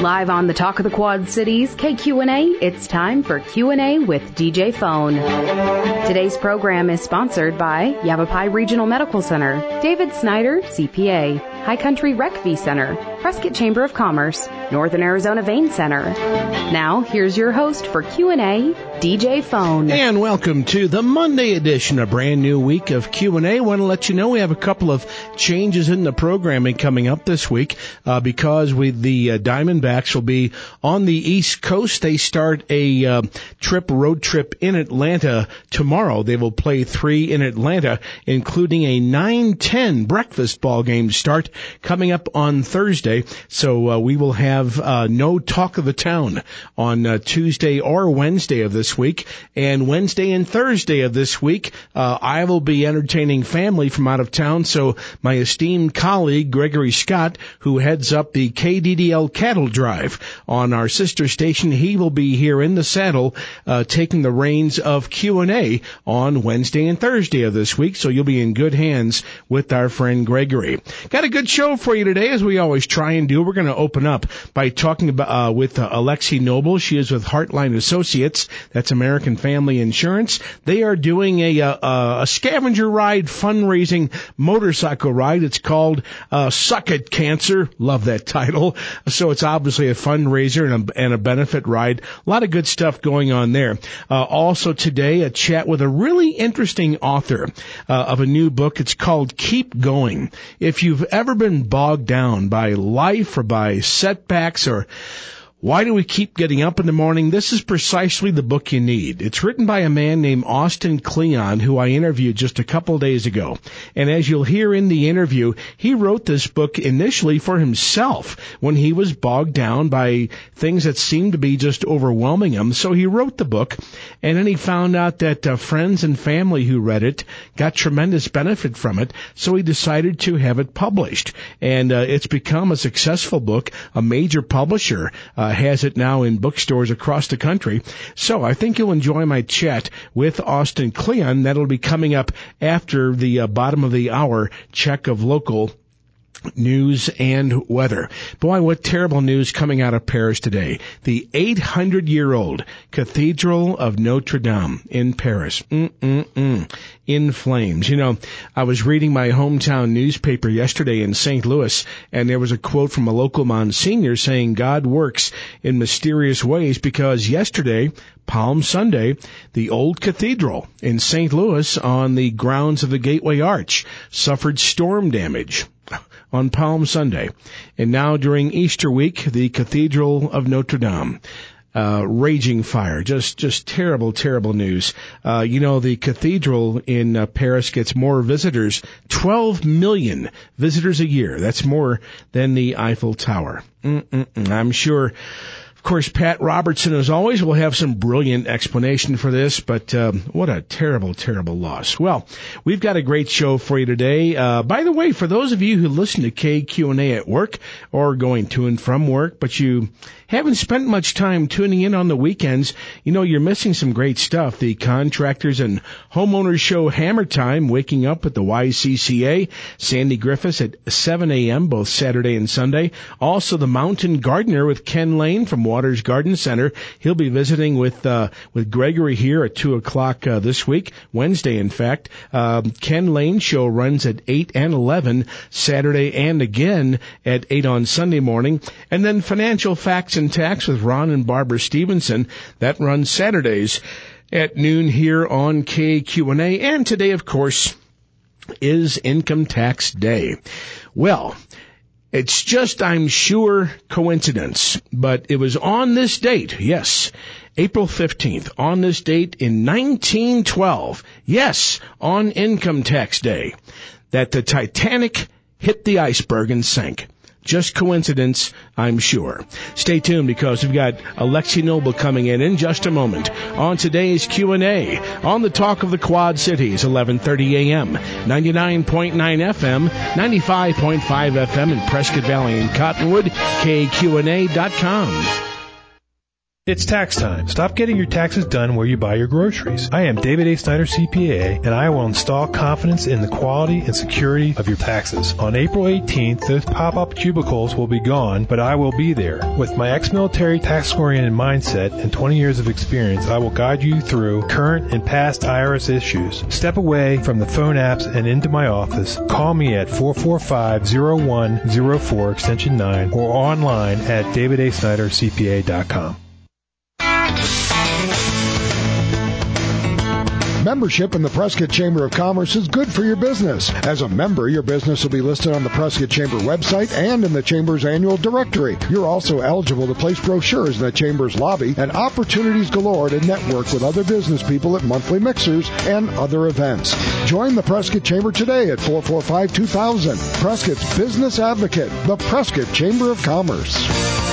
Live on the Talk of the Quad Cities, KQNA, it's time for Q&A with DJ Phone. Today's program is sponsored by Yavapai Regional Medical Center, David Snyder, CPA, High Country Rec V Center, Prescott Chamber of Commerce, Northern Arizona Vein Center. Now, here's your host for Q&A, DJ Phone. And welcome to the Monday edition, a brand new week of Q&A. I want to let you know we have a couple of changes in the programming coming up this week because the Diamondbacks will be on the East Coast. They start a road trip in Atlanta tomorrow. They will play 3 in Atlanta, including a 9:10 breakfast ball game start coming up on Thursday. So we will have no Talk of the Town on Tuesday or Wednesday of this week. And Wednesday and Thursday of this week, I will be entertaining family from out of town. So my esteemed colleague, Gregory Scott, who heads up the KDDL Cattle Drive on our sister station, he will be here in the saddle taking the reins of Q&A on Wednesday and Thursday of this week. So you'll be in good hands with our friend Gregory. Got a good show for you today, as we always try and do. We're going to open up by talking about with Alexi Noble. She is with Heartline Associates. That's American Family Insurance. They are doing a scavenger ride fundraising motorcycle ride. It's called Suck It Cancer. Love that title. So it's obviously a fundraiser and a benefit ride. A lot of good stuff going on there. Also today, a chat with a really interesting author of a new book. It's called Keep Going. If you've ever been bogged down by life or by setbacks or why do we keep getting up in the morning? This is precisely the book you need. It's written by a man named Austin Kleon, who I interviewed just a couple of days ago. And as you'll hear in the interview, he wrote this book initially for himself when he was bogged down by things that seemed to be just overwhelming him. So he wrote the book, and then he found out that friends and family who read it got tremendous benefit from it, so he decided to have it published. And it's become a successful book. A major publisher has it now in bookstores across the country. So I think you'll enjoy my chat with Austin Kleon. That'll be coming up after the bottom of the hour check of local news and weather. Boy, what terrible news coming out of Paris today. The 800-year-old Cathedral of Notre Dame in Paris. In flames. You know, I was reading my hometown newspaper yesterday in St. Louis, and there was a quote from a local Monsignor saying God works in mysterious ways, because yesterday, Palm Sunday, the old cathedral in St. Louis on the grounds of the Gateway Arch suffered storm damage on Palm Sunday. And now during Easter week, the Cathedral of Notre Dame, raging fire. Just terrible, terrible news. The cathedral in Paris gets more visitors, 12 million visitors a year. That's more than the Eiffel Tower. I'm sure, of course, Pat Robertson, as always, will have some brilliant explanation for this, but what a terrible, terrible loss. Well, we've got a great show for you today. By the way, for those of you who listen to KQ&A at work or going to and from work, but you haven't spent much time tuning in on the weekends, you're missing some great stuff. The Contractors and Homeowners Show Hammer Time, waking up at the YCCA, Sandy Griffiths at 7 a.m., both Saturday and Sunday. Also, the Mountain Gardener with Ken Lane from Waters Garden Center. He'll be visiting with Gregory here at 2 o'clock this week, Wednesday, in fact. Ken Lane show runs at 8 and 11 Saturday and again at 8 on Sunday morning. And then Financial Facts and Tax with Ron and Barbara Stevenson. That runs Saturdays at noon here on KQNA. And today, of course, is Income Tax Day. Well, it's just, I'm sure, coincidence, but it was on this date, yes, April 15th, on this date in 1912, yes, on Income Tax Day, that the Titanic hit the iceberg and sank. Just coincidence, I'm sure. Stay tuned, because we've got Alexi Noble coming in just a moment on today's Q&A on the Talk of the Quad Cities, 11:30 a.m., 99.9 FM, 95.5 FM in Prescott Valley and Cottonwood, KQNA.com. It's tax time. Stop getting your taxes done where you buy your groceries. I am David A. Snyder, CPA, and I will install confidence in the quality and security of your taxes. On April 18th, those pop-up cubicles will be gone, but I will be there. With my ex-military tax-oriented mindset and 20 years of experience, I will guide you through current and past IRS issues. Step away from the phone apps and into my office. Call me at 445-0104 extension 9 or online at davidasnydercpa.com. Membership in the Prescott Chamber of Commerce is good for your business. As a member, your business will be listed on the Prescott Chamber website and in the Chamber's annual directory. You're also eligible to place brochures in the Chamber's lobby and opportunities galore to network with other business people at monthly mixers and other events. Join the Prescott Chamber today at 445-2000. Prescott's Business Advocate, the Prescott Chamber of Commerce.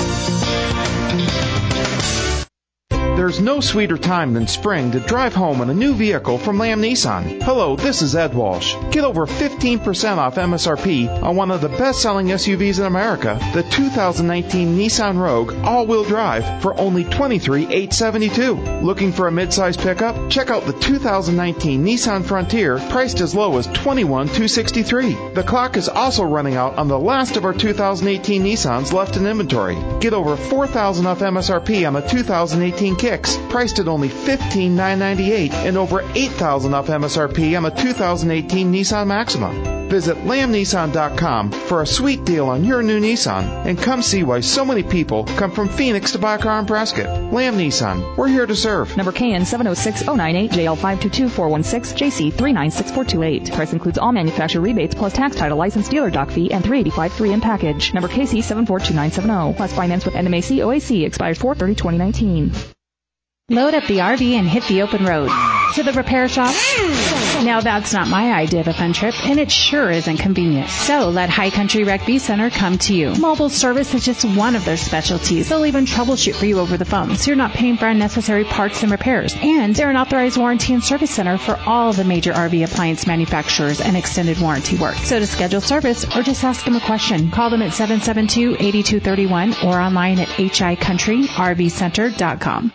There's no sweeter time than spring to drive home in a new vehicle from Lamb Nissan. Hello, this is Ed Walsh. Get over 15% off MSRP on one of the best-selling SUVs in America, the 2019 Nissan Rogue all-wheel drive for only $23,872. Looking for a midsize pickup? Check out the 2019 Nissan Frontier, priced as low as $21,263. The clock is also running out on the last of our 2018 Nissans left in inventory. Get over $4,000 off MSRP on the 2018 Kicks, priced at only $15,998, and over $8,000 off MSRP on the 2018 Nissan Maxima. Visit LambNissan.com for a sweet deal on your new Nissan, and come see why so many people come from Phoenix to buy a car in Prescott. Lamb Nissan, we're here to serve. Number KN 706098, JL 522416, JC 396428. Price includes all manufacturer rebates plus tax, title, license, dealer dock fee, and $385 free in package. Number KC 742970. Plus finance with NMAC OAC expires 4/30/2019. Load up the RV and hit the open road. To the repair shop? Now that's not my idea of a fun trip, and it sure isn't convenient. So let High Country Rec V Center come to you. Mobile service is just one of their specialties. They'll even troubleshoot for you over the phone, so you're not paying for unnecessary parts and repairs. And they're an authorized warranty and service center for all the major RV appliance manufacturers and extended warranty work. So to schedule service or just ask them a question, call them at 772-8231 or online at hicountryrvcenter.com.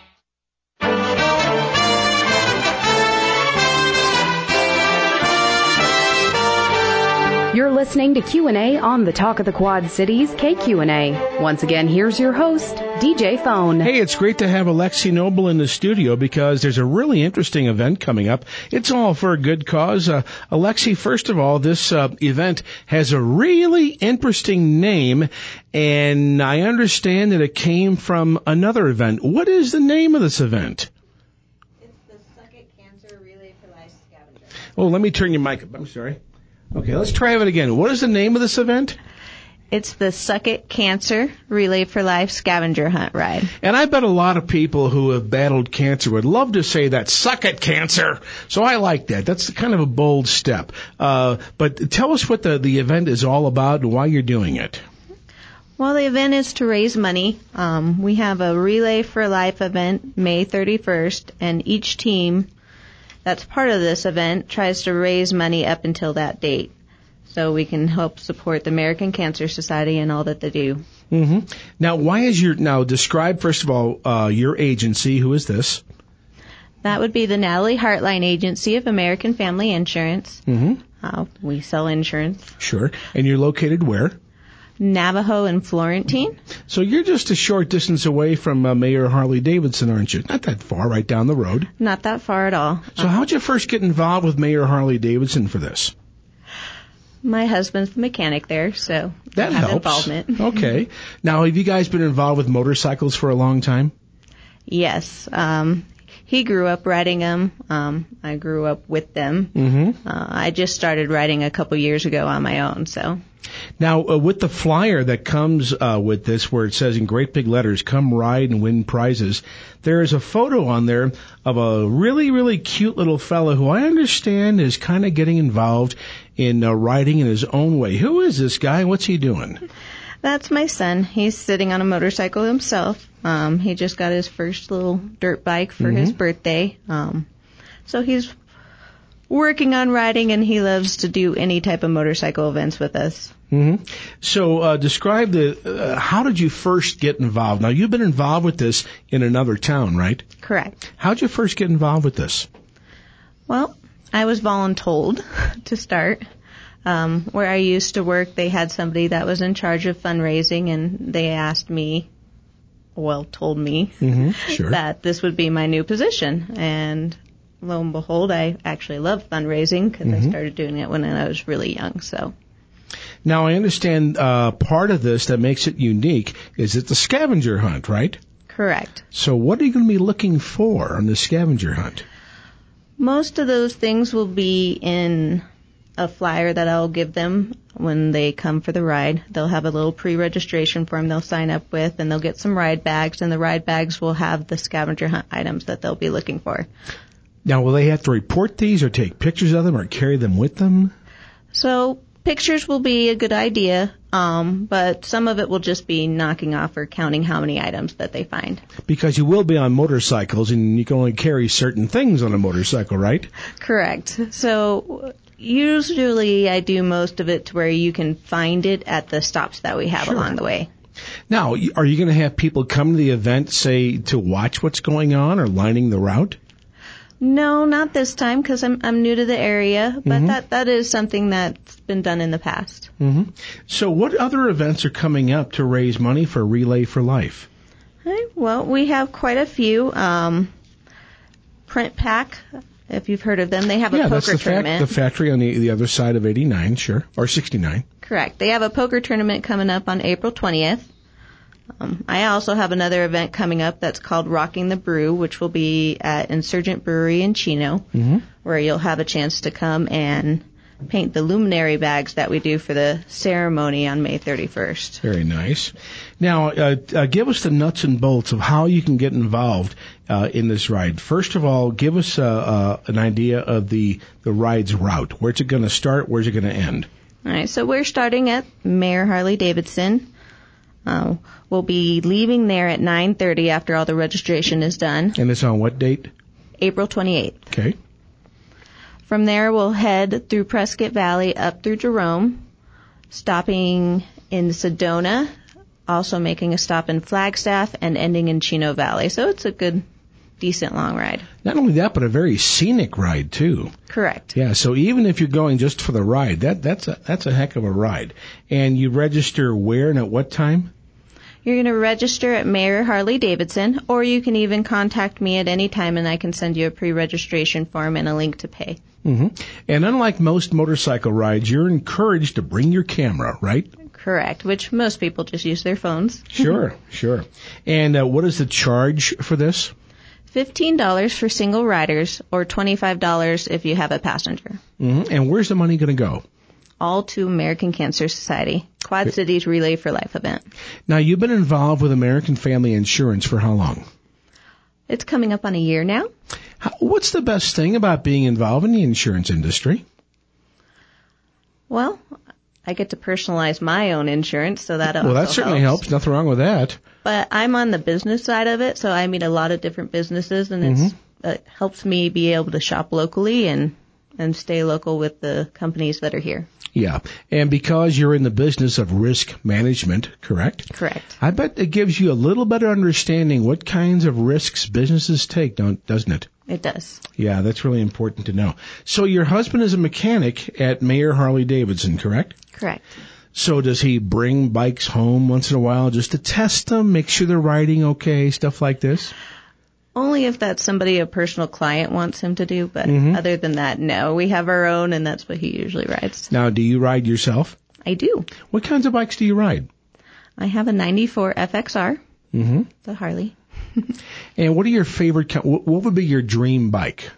You're listening to Q&A on the Talk of the Quad Cities, KQNA. Once again, here's your host, DJ Phone. Hey, it's great to have Alexi Noble in the studio because there's a really interesting event coming up. It's all for a good cause. Alexi, first of all, this event has a really interesting name, and I understand that it came from another event. What is the name of this event? It's the Suck It Cancer Relay for Life Scavenger. Oh, let me turn your mic up. I'm sorry. Okay, let's try it again. What is the name of this event? It's the Suck It Cancer Relay for Life Scavenger Hunt Ride. And I bet a lot of people who have battled cancer would love to say that, suck it, cancer. So I like that. That's kind of a bold step. But tell us what the event is all about and why you're doing it. Well, the event is to raise money. We have a Relay for Life event May 31st, and each team that's part of this event tries to raise money up until that date so we can help support the American Cancer Society and all that they do. Mm-hmm. Now, describe, first of all, your agency. Who is this? That would be the Natalie Hartline Agency of American Family Insurance. Mm-hmm. We sell insurance. Sure. And you're located where? Navajo and Florentine. So you're just a short distance away from Mayor Harley Davidson, aren't you? Not that far, right down the road. Not that far at all. So how'd you first get involved with Mayor Harley Davidson for this? My husband's the mechanic there, so that I have helps. involvement. Okay. Now, have you guys been involved with motorcycles for a long time? Yes. He grew up riding them. I grew up with them. Mm-hmm. I just started riding a couple years ago on my own, so. Now, with the flyer that comes with this, where it says in great big letters, "Come ride and win prizes," there is a photo on there of a really, really cute little fella who I understand is kind of getting involved in riding in his own way. Who is this guy? What's he doing? That's my son. He's sitting on a motorcycle himself. He just got his first little dirt bike for his birthday. So he's working on riding, and he loves to do any type of motorcycle events with us. Mm-hmm. So describe how did you first get involved? Now, you've been involved with this in another town, right? Correct. How did you first get involved with this? Well, I was voluntold to start. Where I used to work, they had somebody that was in charge of fundraising, and they told me Sure. that this would be my new position. And lo and behold, I actually love fundraising because I started doing it when I was really young. So now I understand part of this that makes it unique is it's a scavenger hunt, right? Correct. So what are you going to be looking for on the scavenger hunt? Most of those things will be in a flyer that I'll give them when they come for the ride. They'll have a little pre-registration form they'll sign up with, and they'll get some ride bags, and the ride bags will have the scavenger hunt items that they'll be looking for. Now, will they have to report these or take pictures of them or carry them with them? So pictures will be a good idea, but some of it will just be knocking off or counting how many items that they find. Because you will be on motorcycles, and you can only carry certain things on a motorcycle, right? Correct. So usually I do most of it to where you can find it at the stops that we have along the way. Now, are you going to have people come to the event, say, to watch what's going on or lining the route? No, not this time because I'm new to the area, but that is something that's been done in the past. Mm-hmm. So what other events are coming up to raise money for Relay for Life? Well, we have quite a few. Print Pack, if you've heard of them, they have a poker tournament. The factory on the other side of 89, sure, or 69. Correct. They have a poker tournament coming up on April 20th. I also have another event coming up that's called Rocking the Brew, which will be at Insurgent Brewery in Chino, where you'll have a chance to come and paint the luminary bags that we do for the ceremony on May 31st. Very nice. Now, give us the nuts and bolts of how you can get involved in this ride. First of all, give us an idea of the ride's route. Where's it going to start? Where's it going to end? All right, so we're starting at Mayor Harley-Davidson. We'll be leaving there at 9:30 after all the registration is done. And it's on what date? April 28th. Okay. From there, we'll head through Prescott Valley up through Jerome, stopping in Sedona, also making a stop in Flagstaff, and ending in Chino Valley. So it's a good, decent long ride. Not only that, but a very scenic ride, too. Correct. Yeah, so even if you're going just for the ride, that's a heck of a ride. And you register where and at what time? You're going to register at Mayor Harley-Davidson, or you can even contact me at any time, and I can send you a pre-registration form and a link to pay. Mm-hmm. And unlike most motorcycle rides, you're encouraged to bring your camera, right? Correct, which most people just use their phones. Sure. And what is the charge for this? $15 for single riders, or $25 if you have a passenger. Mm-hmm. And where's the money going to go? All to American Cancer Society, Quad Cities Relay for Life event. Now, you've been involved with American Family Insurance for how long? It's coming up on a year now. What's the best thing about being involved in the insurance industry? Well, I get to personalize my own insurance, so that also Well, that certainly helps. Nothing wrong with that. But I'm on the business side of it, so I meet a lot of different businesses, and it helps me be able to shop locally and stay local with the companies that are here. Yeah, and because you're in the business of risk management, correct? Correct. I bet it gives you a little better understanding what kinds of risks businesses take, doesn't it? It does. Yeah, that's really important to know. So your husband is a mechanic at Mayor Harley-Davidson, correct? Correct. So does he bring bikes home once in a while just to test them, make sure they're riding okay, stuff like this? Only if that's somebody a personal client wants him to do, but other than that, no. We have our own, and that's what he usually rides. Now, do you ride yourself? I do. What kinds of bikes do you ride? I have a 94 FXR, the Harley. And what are your favorite, what would be your dream bike?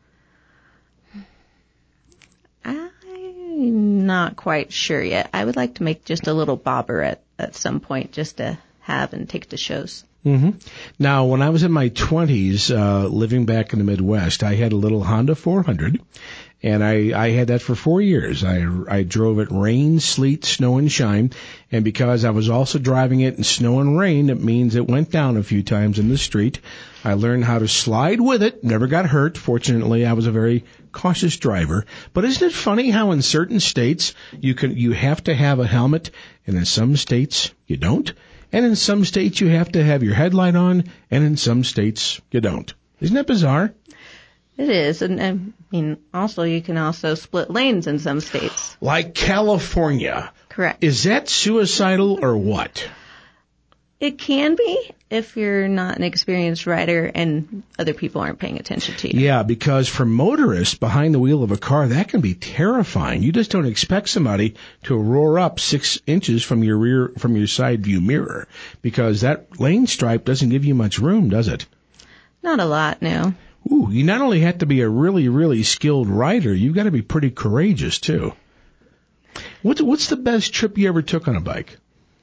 I'm not quite sure yet. I would like to make just a little bobber at some point just to have and take to shows. Now, when I was in my 20s, living back in the Midwest, I had a little Honda 400, And I had that for 4 years. I drove it rain, sleet, snow, and shine. And because I was also driving it in snow and rain, it means it went down a few times in the street. I learned how to slide with it. Never got hurt. Fortunately, I was a very cautious driver. But isn't it funny how in certain states you have to have a helmet, and in some states you don't? And in some states you have to have your headlight on, and in some states you don't. Isn't that bizarre? It is, and I mean, also you can also split lanes in some states. Like California. Correct. Is that suicidal or what? It can be if you're not an experienced rider and other people aren't paying attention to you. Yeah, because for motorists behind the wheel of a car, that can be terrifying. You just don't expect somebody to roar up 6 inches from your side view mirror, because that lane stripe doesn't give you much room, does it? Not a lot, no. Ooh, you not only have to be a really, really skilled rider, you've got to be pretty courageous, too. What's the best trip you ever took on a bike?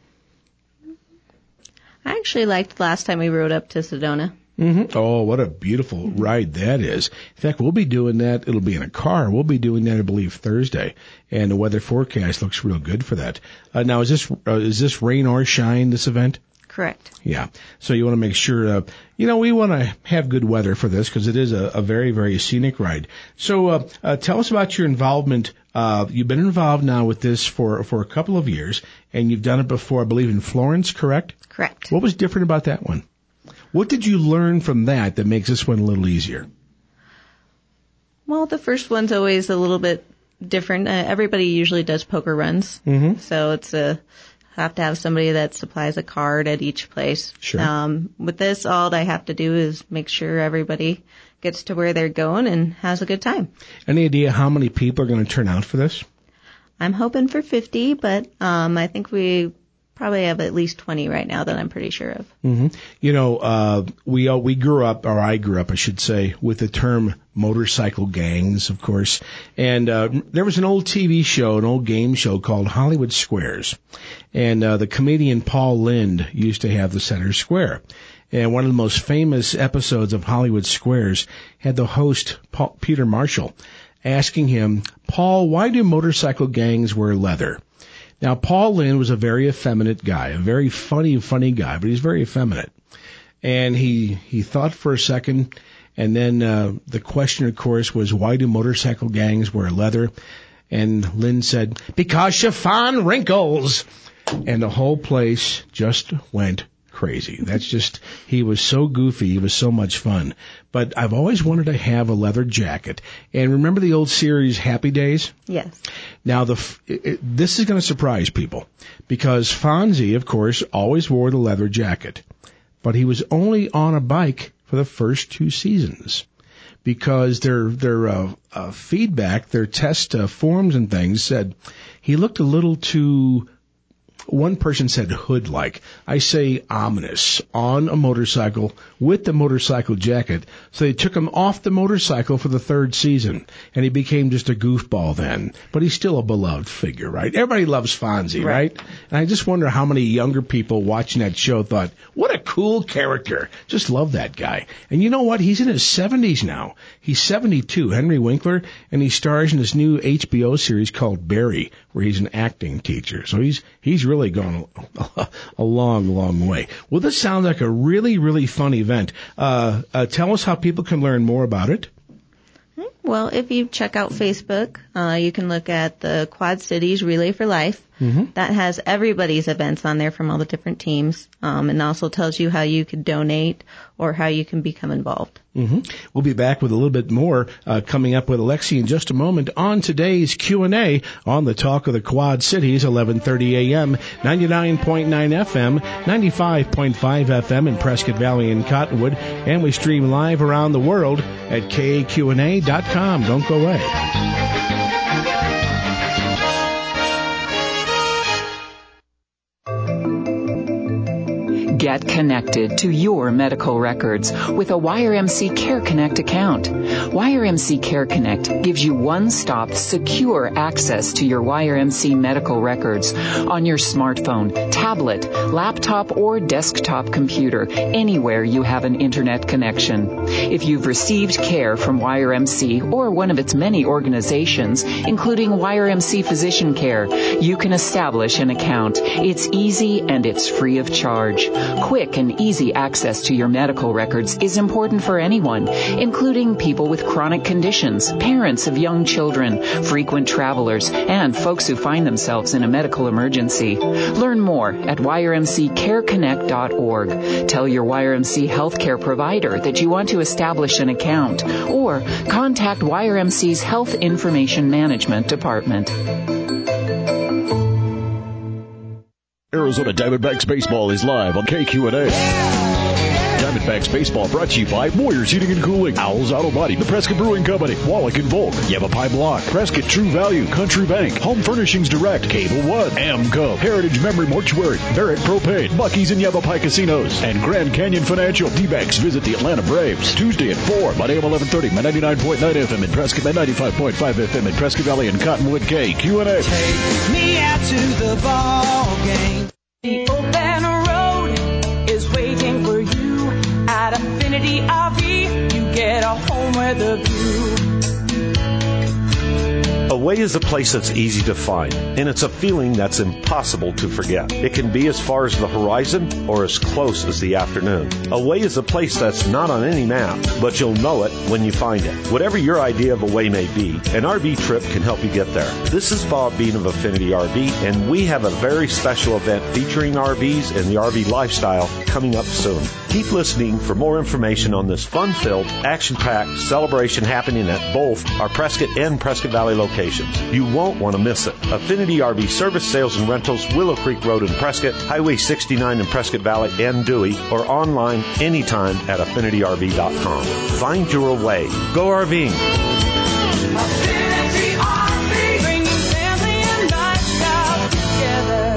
I actually liked the last time we rode up to Sedona. Mm-hmm. Oh, what a beautiful ride that is. In fact, we'll be doing that. It'll be in a car. We'll be doing that, I believe, Thursday. And the weather forecast looks real good for that. Now, is this rain or shine, this event? Correct. Yeah. So you want to make sure, we want to have good weather for this because it is a very, very scenic ride. So tell us about your involvement. You've been involved now with this for a couple of years, and you've done it before, I believe, in Florence, correct? Correct. What was different about that one? What did you learn from that makes this one a little easier? Well, the first one's always a little bit different. Everybody usually does poker runs. Mm-hmm. So it's have to have somebody that supplies a card at each place. Sure. With this, all I have to do is make sure everybody gets to where they're going and has a good time. Any idea how many people are going to turn out for this? I'm hoping for 50, but I think we probably have at least 20 right now that I'm pretty sure of. Mm-hmm. We grew up, or I grew up, I should say, with the term motorcycle gangs, of course. And there was an old TV show, an old game show called Hollywood Squares. And the comedian Paul Lynde used to have the center square. And one of the most famous episodes of Hollywood Squares had the host, Peter Marshall, asking him, Paul, why do motorcycle gangs wear leather? Now, Paul Lynde was a very effeminate guy, a very funny guy, but he's very effeminate. And he thought for a second, and then the question, of course, was, why do motorcycle gangs wear leather? And Lynde said, because you find wrinkles. And the whole place just went crazy. He was so goofy. He was so much fun. But I've always wanted to have a leather jacket. And remember the old series Happy Days? Yes. Now, this is going to surprise people because Fonzie, of course, always wore the leather jacket. But he was only on a bike for the first 2 seasons because their feedback, their test forms and things said he looked a little too... One person said hood-like. I say ominous on a motorcycle with the motorcycle jacket. So they took him off the motorcycle for the 3rd season, and he became just a goofball then. But he's still a beloved figure, right? Everybody loves Fonzie, right? And I just wonder how many younger people watching that show thought, what a cool character. Just love that guy. And you know what? He's in his 70s now. He's 72, Henry Winkler, and he stars in this new HBO series called Barry, where he's an acting teacher. So he's really gone a long, long way. Well, this sounds like a really, really fun event. Tell us how people can learn more about it. Well, if you check out Facebook, you can look at the Quad Cities Relay for Life. Mm-hmm. That has everybody's events on there from all the different teams, and also tells you how you could donate or how you can become involved. Mm-hmm. We'll be back with a little bit more coming up with Alexi in just a moment on today's Q&A on the Talk of the Quad Cities, 11:30 a.m., 99.9 FM, 95.5 FM in Prescott Valley and Cottonwood, and we stream live around the world at KQNA.com. Don't go away. Get connected to your medical records with a WireMC Care Connect account. WireMC Care Connect gives you one-stop, secure access to your WireMC medical records on your smartphone, tablet, laptop, or desktop computer, anywhere you have an internet connection. If you've received care from WireMC or one of its many organizations, including WireMC Physician Care, you can establish an account. It's easy and it's free of charge. Quick and easy access to your medical records is important for anyone, including people with chronic conditions, parents of young children, frequent travelers, and folks who find themselves in a medical emergency. Learn more at wiremccareconnect.org. Tell your WireMC healthcare provider that you want to establish an account, or contact WireMC's Health Information Management Department. Arizona Diamondbacks baseball is live on KQNA. Diamondbacks baseball brought to you by Moyer's Heating and Cooling, Owls Auto Body, the Prescott Brewing Company, Wallach and Volk, Yavapai Block, Prescott True Value, Country Bank, Home Furnishings Direct, Cable One, Amco, Heritage Memory Mortuary, Barrett Propane, Buc-ee's and Yavapai Casinos, and Grand Canyon Financial. D-backs visit the Atlanta Braves Tuesday at 4, Monday at 11:30, 99.9 FM in Prescott, 95.5 FM in Prescott Valley and Cottonwood. KQNA. Take me out to the ball game. The open road is waiting for you at Affinity RV. You get a home with a view. Away is a place that's easy to find, and it's a feeling that's impossible to forget. It can be as far as the horizon or as close as the afternoon. Away is a place that's not on any map, but you'll know it when you find it. Whatever your idea of Away may be, an RV trip can help you get there. This is Bob Bean of Affinity RV, and we have a very special event featuring RVs and the RV lifestyle coming up soon. Keep listening for more information on this fun-filled, action-packed celebration happening at both our Prescott and Prescott Valley locations. You won't want to miss it. Affinity RV Service, Sales, and Rentals, Willow Creek Road in Prescott, Highway 69 in Prescott Valley and Dewey, or online anytime at AffinityRV.com. Find your way. Go RVing. Affinity RV, bringing family and lifestyle together.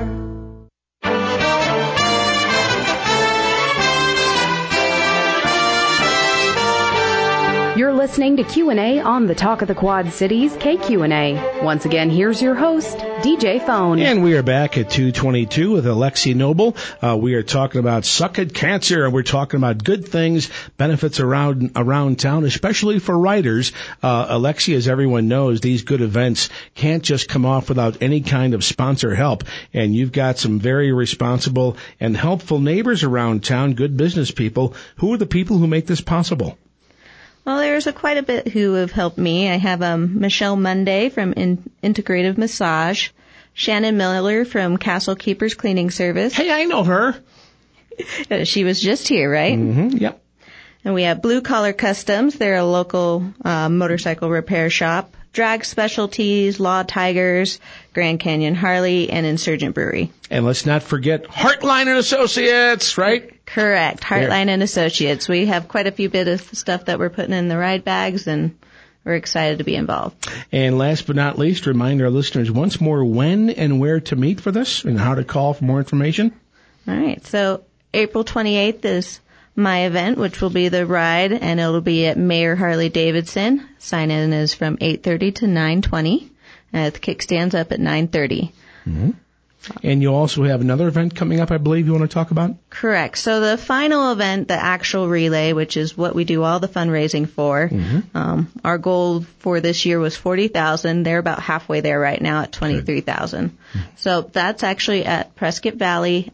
You're listening to Q&A on the Talk of the Quad Cities, KQNA. Once again, here's your host, DJ Phone. And we are back at 2:22 with Alexi Noble. We are talking about Suck It Cancer, and we're talking about good things, benefits around town, especially for riders. Alexi, as everyone knows, these good events can't just come off without any kind of sponsor help. And you've got some very responsible and helpful neighbors around town, good business people. Who are the people who make this possible? Well, there's quite a bit who have helped me. I have Michelle Monday from Integrative Massage, Shannon Miller from Castle Keepers Cleaning Service. Hey, I know her. She was just here, right? Mm-hmm, yep. And we have Blue Collar Customs. They're a local motorcycle repair shop. Drag Specialties, Law Tigers, Grand Canyon Harley, and Insurgent Brewery. And let's not forget Heartline and Associates, right? Correct. Heartline and Associates. We have quite a few bit of stuff that we're putting in the ride bags, and we're excited to be involved. And last but not least, remind our listeners once more when and where to meet for this and how to call for more information. All right. So April 28th is my event, which will be the ride, and it'll be at Mayor Harley Davidson. Sign-in is from 8:30 to 9:20. The kickstand's up at 9:30. Mm-hmm. And you also have another event coming up, I believe, you want to talk about? Correct. So the final event, the actual relay, which is what we do all the fundraising for, our goal for this year was $40,000. They're about halfway there right now at $23,000. So that's actually at Prescott Valley.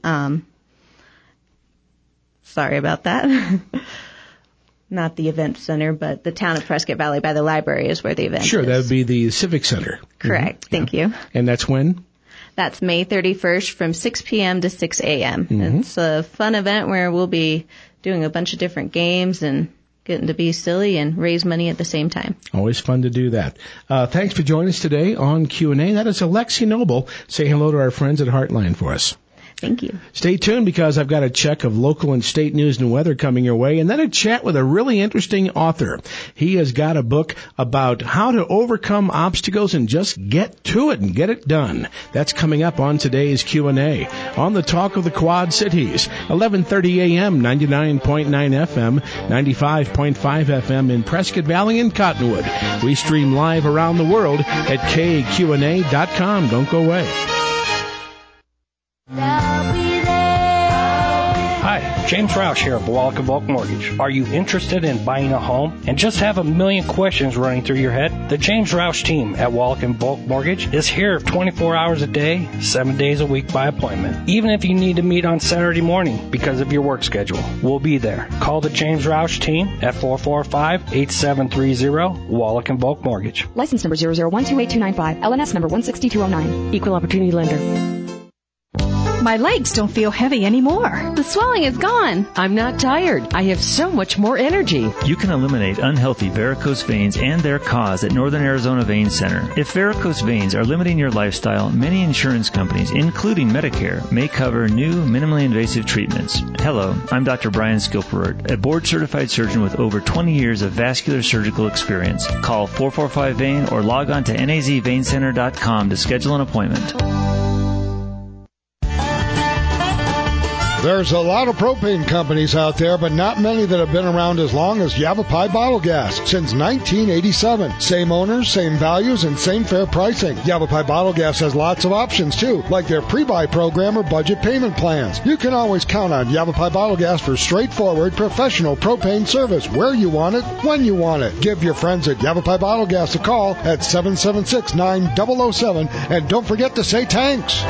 Sorry about that. Not the event center, but the town of Prescott Valley by the library is where the event is. Sure, that would be the Civic Center. Correct. Thank you. And that's when? That's May 31st from 6 p.m. to 6 a.m. It's a fun event where we'll be doing a bunch of different games and getting to be silly and raise money at the same time. Always fun to do that. Thanks for joining us today on Q&A. That is Alexi Noble. Say hello to our friends at Heartline for us. Thank you. Stay tuned because I've got a check of local and state news and weather coming your way, and then a chat with a really interesting author. He has got a book about how to overcome obstacles and just get to it and get it done. That's coming up on today's Q&A on the Talk of the Quad Cities, 11:30 a.m., 99.9 FM, 95.5 FM in Prescott Valley and Cottonwood. We stream live around the world at kqna.com. Don't go away. Hi, James Roush here of Wallach & Volk Mortgage. Are you interested in buying a home and just have a million questions running through your head? The James Roush team at Wallach & Volk Mortgage is here 24 hours a day, 7 days a week by appointment. Even if you need to meet on Saturday morning because of your work schedule, we'll be there. Call the James Roush team at 445-8730, Wallach & Volk Mortgage. License number 0012825, LNS number 16209. Equal Opportunity Lender. My legs don't feel heavy anymore. The swelling is gone. I'm not tired. I have so much more energy. You can eliminate unhealthy varicose veins and their cause at Northern Arizona Vein Center. If varicose veins are limiting your lifestyle, many insurance companies, including Medicare, may cover new minimally invasive treatments. Hello, I'm Dr. Brian Skilperud, a board-certified surgeon with over 20 years of vascular surgical experience. Call 445-VEIN or log on to nazveincenter.com to schedule an appointment. There's a lot of propane companies out there, but not many that have been around as long as Yavapai Bottle Gas. Since 1987. Same owners, same values, and same fair pricing. Yavapai Bottle Gas has lots of options, too, like their pre-buy program or budget payment plans. You can always count on Yavapai Bottle Gas for straightforward, professional propane service where you want it, when you want it. Give your friends at Yavapai Bottle Gas a call at 776-9007, and don't forget to say thanks.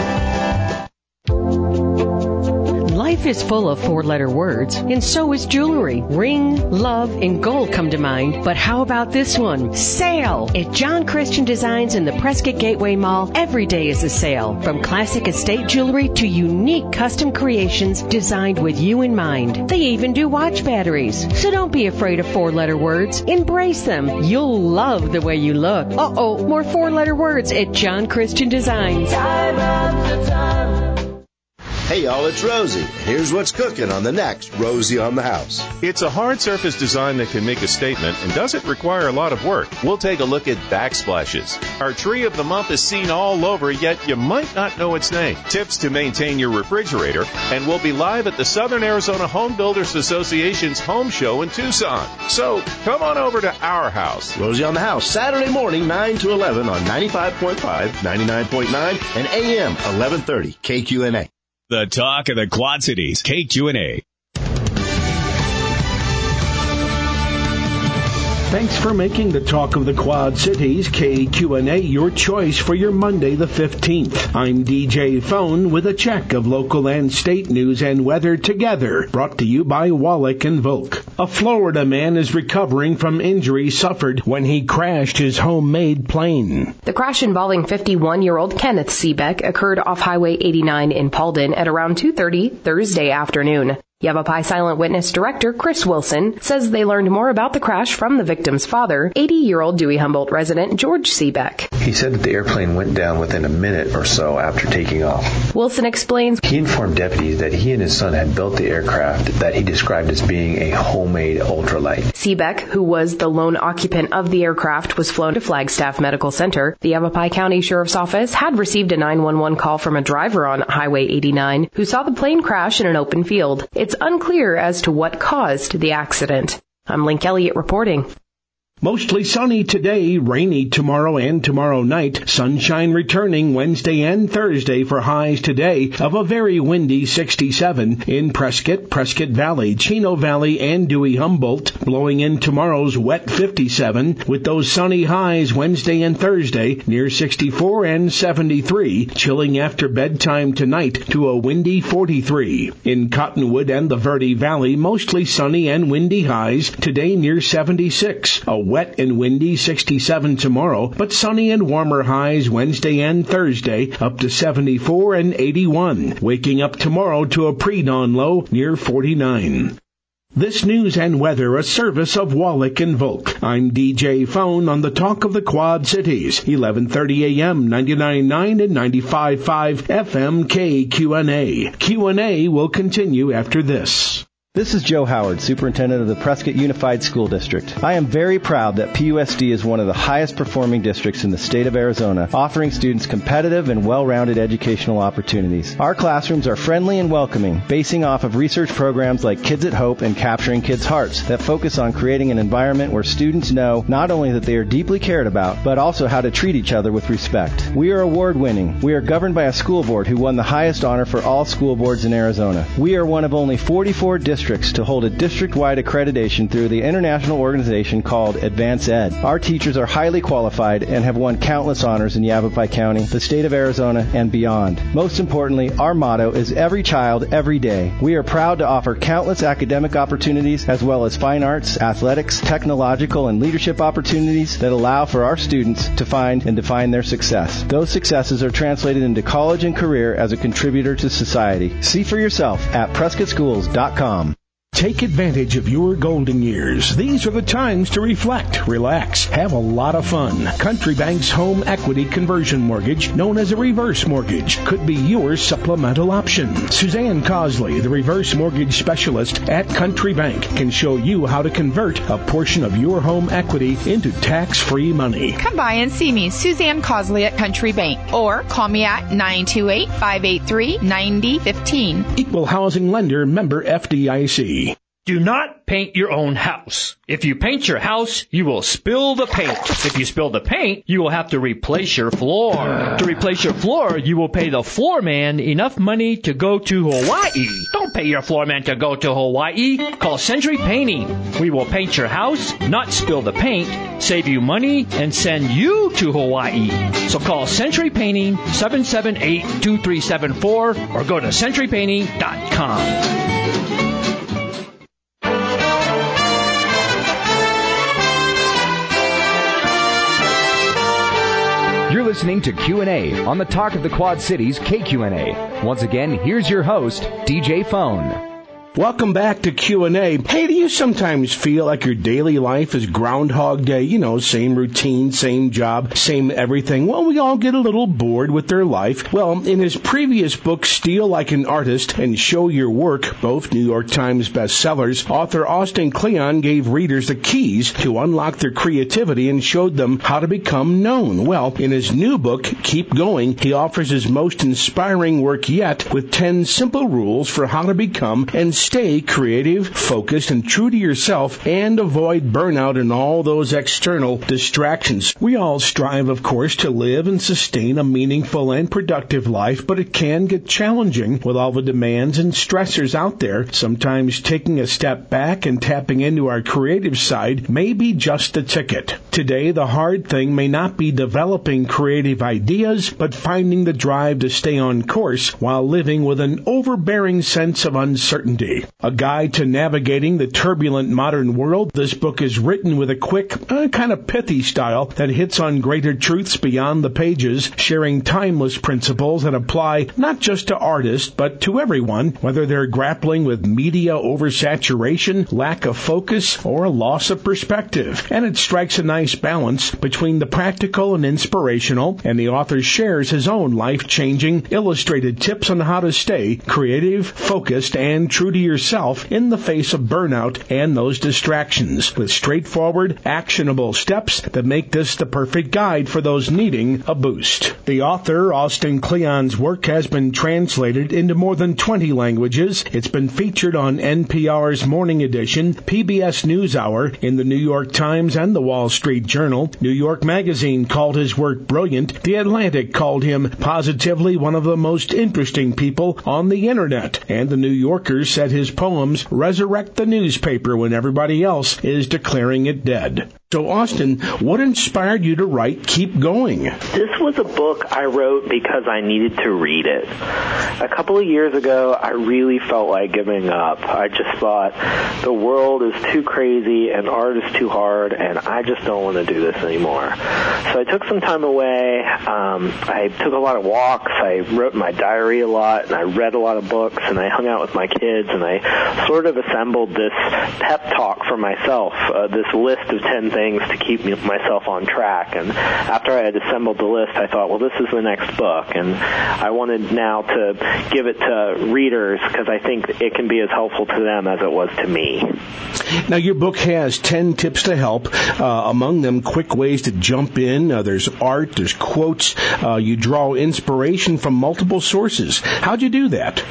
Life is full of four-letter words, and so is jewelry. Ring, love, and gold come to mind, but how about this one? Sale! At John Christian Designs in the Prescott Gateway Mall, every day is a sale. From classic estate jewelry to unique custom creations designed with you in mind. They even do watch batteries. So don't be afraid of four-letter words. Embrace them. You'll love the way you look. Uh-oh, more four-letter words at John Christian Designs. Time after time. Hey y'all, it's Rosie. Here's what's cooking on the next Rosie on the House. It's a hard surface design that can make a statement and doesn't require a lot of work. We'll take a look at backsplashes. Our tree of the month is seen all over, yet you might not know its name. Tips to maintain your refrigerator, and we'll be live at the Southern Arizona Home Builders Association's home show in Tucson. So come on over to our house. Rosie on the House, Saturday morning, 9 to 11 on 95.5, 99.9, and AM 1130 KQNA. The Talk of the Quad Cities, KQNA. Thanks for making the Talk of the Quad Cities, KQNA, your choice for your Monday the 15th. I'm DJ Phone with a check of local and state news and weather together, brought to you by Wallach & Volk. A Florida man is recovering from injuries suffered when he crashed his homemade plane. The crash involving 51-year-old Kenneth Seebeck occurred off Highway 89 in Paulden at around 2:30 Thursday afternoon. Yavapai Silent Witness Director Chris Wilson says they learned more about the crash from the victim's father, 80-year-old Dewey Humboldt resident George Seebeck. He said that the airplane went down within a minute or so after taking off. Wilson explains he informed deputies that he and his son had built the aircraft that he described as being a homemade ultralight. Seebeck, who was the lone occupant of the aircraft, was flown to Flagstaff Medical Center. The Yavapai County Sheriff's Office had received a 911 call from a driver on Highway 89 who saw the plane crash in an open field. It's unclear as to what caused the accident. I'm Link Elliott reporting. Mostly sunny today, rainy tomorrow and tomorrow night. Sunshine returning Wednesday and Thursday for highs today of a very windy 67 in Prescott, Prescott Valley, Chino Valley, and Dewey Humboldt. Blowing in tomorrow's wet 57 with those sunny highs Wednesday and Thursday near 64 and 73. Chilling after bedtime tonight to a windy 43. In Cottonwood and the Verde Valley, mostly sunny and windy highs today near 76. A wet and windy 67 tomorrow, but sunny and warmer highs Wednesday and Thursday up to 74 and 81. Waking up tomorrow to a pre-dawn low near 49. This news and weather a service of Wallach and Volk. I'm DJ Phone on the Talk of the Quad Cities, 1130 AM, 99.9 and 95.5 FM KQNA. Q&A will continue after this. This is Joe Howard, Superintendent of the Prescott Unified School District. I am very proud that PUSD is one of the highest performing districts in the state of Arizona, offering students competitive and well-rounded educational opportunities. Our classrooms are friendly and welcoming, basing off of research programs like Kids at Hope and Capturing Kids' Hearts that focus on creating an environment where students know not only that they are deeply cared about, but also how to treat each other with respect. We are award-winning. We are governed by a school board who won the highest honor for all school boards in Arizona. We are one of only 44 districts to hold a district-wide accreditation through the international organization called Advance Ed. Our teachers are highly qualified and have won countless honors in Yavapai County, the state of Arizona, and beyond. Most importantly, our motto is every child, every day. We are proud to offer countless academic opportunities as well as fine arts, athletics, technological, and leadership opportunities that allow for our students to find and define their success. Those successes are translated into college and career as a contributor to society. See for yourself at PrescottSchools.com. Take advantage of your golden years. These are the times to reflect, relax, have a lot of fun. Country Bank's home equity conversion mortgage, known as a reverse mortgage, could be your supplemental option. Suzanne Cosley, the reverse mortgage specialist at Country Bank, can show you how to convert a portion of your home equity into tax-free money. Come by and see me, Suzanne Cosley at Country Bank, or call me at 928-583-9015. Equal housing lender, member FDIC. Do not paint your own house. If you paint your house, you will spill the paint. If you spill the paint, you will have to replace your floor. To replace your floor, you will pay the floor man enough money to go to Hawaii. Don't pay your floor man to go to Hawaii. Call Century Painting. We will paint your house, not spill the paint, save you money, and send you to Hawaii. So call Century Painting 778-2374 or go to centurypainting.com. You're listening to Q&A on the Talk of the Quad Cities, KQNA. Once again, here's your host, DJ Phone. Welcome back to Q&A. Hey, do you sometimes feel like your daily life is Groundhog Day? You know, same routine, same job, same everything. Well, we all get a little bored with their life. Well, in his previous book, Steal Like an Artist and Show Your Work, both New York Times bestsellers, author Austin Kleon gave readers the keys to unlock their creativity and showed them how to become known. Well, in his new book, Keep Going, he offers his most inspiring work yet with 10 simple rules for how to become and stay creative, focused, and true to yourself, and avoid burnout and all those external distractions. We all strive, of course, to live and sustain a meaningful and productive life, but it can get challenging with all the demands and stressors out there. Sometimes taking a step back and tapping into our creative side may be just the ticket. Today, the hard thing may not be developing creative ideas, but finding the drive to stay on course while living with an overbearing sense of uncertainty. A guide to navigating the turbulent modern world, this book is written with a quick, kind of pithy style that hits on greater truths beyond the pages, sharing timeless principles that apply not just to artists, but to everyone, whether they're grappling with media oversaturation, lack of focus, or loss of perspective. And it strikes a nice balance between the practical and inspirational, and the author shares his own life-changing, illustrated tips on how to stay creative, focused, and true to yourself in the face of burnout and those distractions, with straightforward, actionable steps that make this the perfect guide for those needing a boost. The author, Austin Kleon's work has been translated into more than 20 languages. It's been featured on NPR's Morning Edition, PBS NewsHour, in the New York Times and the Wall Street Journal. New York Magazine called his work brilliant. The Atlantic called him positively one of the most interesting people on the internet. And the New Yorker said his poems resurrect the newspaper when everybody else is declaring it dead. So, Austin, what inspired you to write Keep Going? This was a book I wrote because I needed to read it. A couple of years ago, I really felt like giving up. I just thought the world is too crazy and art is too hard, and I just don't want to do this anymore. So I took some time away. I took a lot of walks. I wrote in my diary a lot, and I read a lot of books, and I hung out with my kids, and I sort of assembled this pep talk for myself, this list of 10 things to keep myself on track. And after I had assembled the list, I thought, well, this is the next book, and I wanted now to give it to readers because I think it can be as helpful to them as it was to me. Now, your book has 10 tips to help, among them quick ways to jump in. There's art, there's quotes. You draw inspiration from multiple sources. How'd you do that?